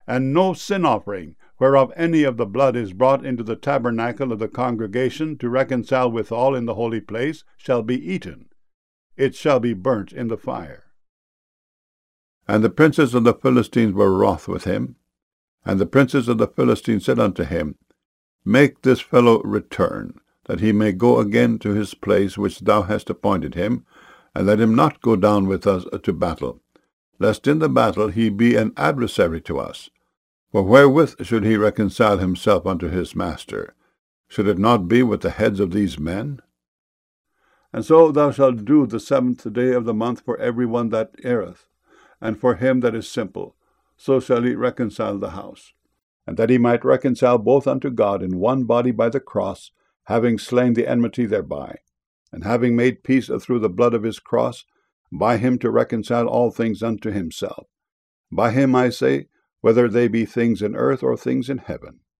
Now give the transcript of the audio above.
And no sin offering, whereof any of the blood is brought into the tabernacle of the congregation to reconcile withal in the holy place, shall be eaten. It shall be burnt in the fire. And the princes of the Philistines were wroth with him. And the princes of the Philistines said unto him, Make this fellow return, that he may go again to his place which thou hast appointed him, and let him not go down with us to battle, lest in the battle he be an adversary to us. For wherewith should he reconcile himself unto his master? Should it not be with the heads of these men? And so thou shalt do the 7th day of the month for every one that erreth, and for him that is simple, so shall he reconcile the house. And that he might reconcile both unto God in one body by the cross, having slain the enmity thereby, and having made peace through the blood of his cross, by him to reconcile all things unto himself. By him, I say, whether they be things in earth or things in heaven.